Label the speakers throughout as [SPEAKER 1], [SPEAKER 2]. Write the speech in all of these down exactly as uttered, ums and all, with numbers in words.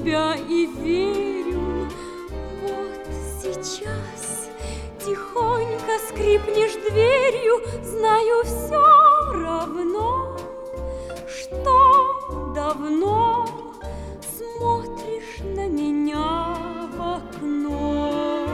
[SPEAKER 1] тебя и верю. Вот сейчас тихонько скрипнешь дверью, знаю, все равно, что давно смотришь на меня в окно.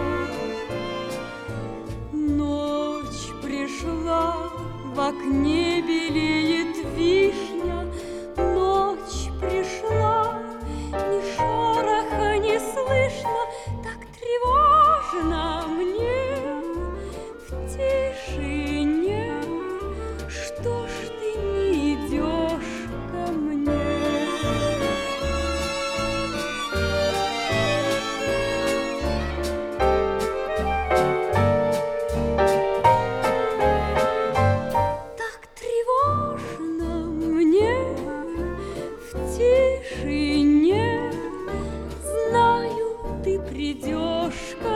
[SPEAKER 1] Ночь пришла, в окне белеет вишня. Ночь пришла, ни шороха не слышно, так тревожно мне в тишине. Что ж ты не идешь ко мне? Так тревожно мне в тишине. Знаю, ты придешь ко